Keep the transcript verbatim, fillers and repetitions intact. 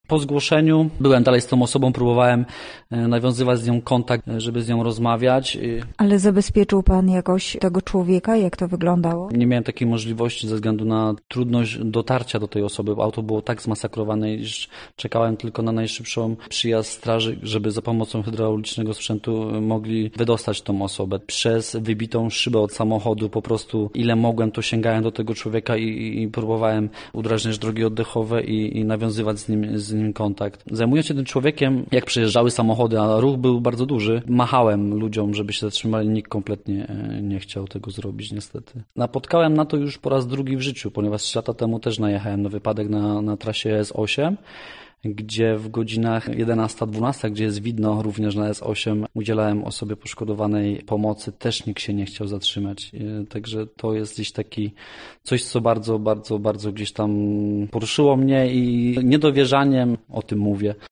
Po zgłoszeniu byłem dalej z tą osobą, próbowałem nawiązywać z nią kontakt, żeby z nią rozmawiać. Ale zabezpieczył pan jakoś tego człowieka? Jak to wyglądało? Nie miałem takiej możliwości ze względu na trudność dotarcia do tej osoby. Auto było tak zmasakrowane, iż czekałem tylko na najszybszą przyjazd straży, żeby za pomocą hydraulicznego sprzętu mogli wydostać tą osobę. Przez wybitą szybę od samochodu po prostu ile mogłem, to sięgałem do tego człowieka i, i próbowałem udrażniać drogi oddechowe i, i nawiązywać z nim, z nim kontakt. Zajmując się tym człowiekiem, jak przejeżdżały samochody, a ruch był bardzo duży, machałem ludziom, żeby się zatrzymali. Nikt kompletnie nie chciał tego zrobić niestety. Napotkałem na to już po raz drugi w życiu, ponieważ trzy lata temu też najechałem na wypadek na, na trasie S osiem, gdzie w godzinach jedenasta dwunasta, gdzie jest widno również na S osiem, udzielałem osobie poszkodowanej pomocy. Też nikt się nie chciał zatrzymać. Także to jest gdzieś taki coś, co bardzo, bardzo, bardzo gdzieś tam poruszyło mnie i niedowierzaniem o tym mówię.